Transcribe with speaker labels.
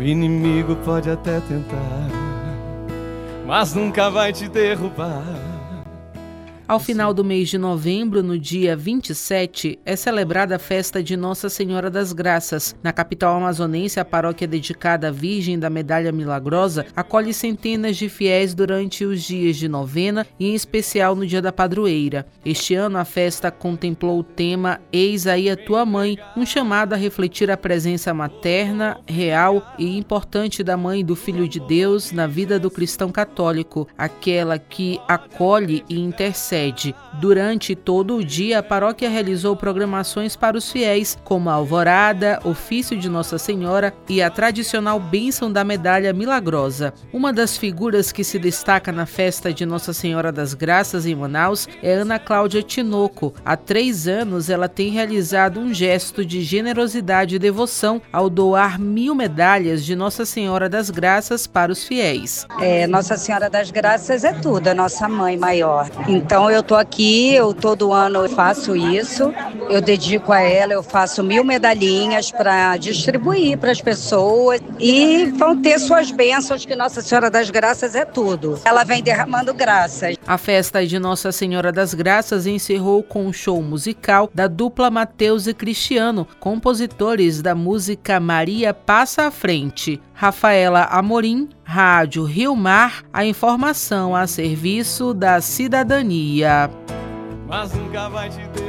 Speaker 1: inimigo pode até tentar, mas nunca vai te derrubar.
Speaker 2: Ao final do mês de novembro, no dia 27, é celebrada a festa de Nossa Senhora das Graças. Na capital amazonense, a paróquia dedicada à Virgem da Medalha Milagrosa acolhe centenas de fiéis durante os dias de novena e, em especial, no dia da padroeira. Este ano, a festa contemplou o tema Eis aí a tua mãe, um chamado a refletir a presença materna, real e importante da mãe do Filho de Deus na vida do cristão católico, aquela que acolhe e intercede. Durante todo o dia, a paróquia realizou programações para os fiéis, como a alvorada, ofício de Nossa Senhora e a tradicional bênção da Medalha Milagrosa. Uma das figuras que se destaca na festa de Nossa Senhora das Graças em Manaus é Ana Cláudia Tinoco. Há 3 anos, ela tem realizado um gesto de generosidade e devoção ao doar 1000 medalhas de Nossa Senhora das Graças para os fiéis.
Speaker 3: Nossa Senhora das Graças é tudo, a nossa mãe maior. Então eu tô aqui, todo ano faço isso, eu dedico a ela, eu faço 1000 medalhinhas para distribuir para as pessoas e vão ter suas bênçãos, que Nossa Senhora das Graças é tudo. Ela vem derramando graças.
Speaker 2: A festa de Nossa Senhora das Graças encerrou com um show musical da dupla Mateus e Cristiano, compositores da música Maria Passa à Frente. Rafaela Amorim, Rádio Rio Mar, a informação a serviço da cidadania.
Speaker 1: Mas nunca vai te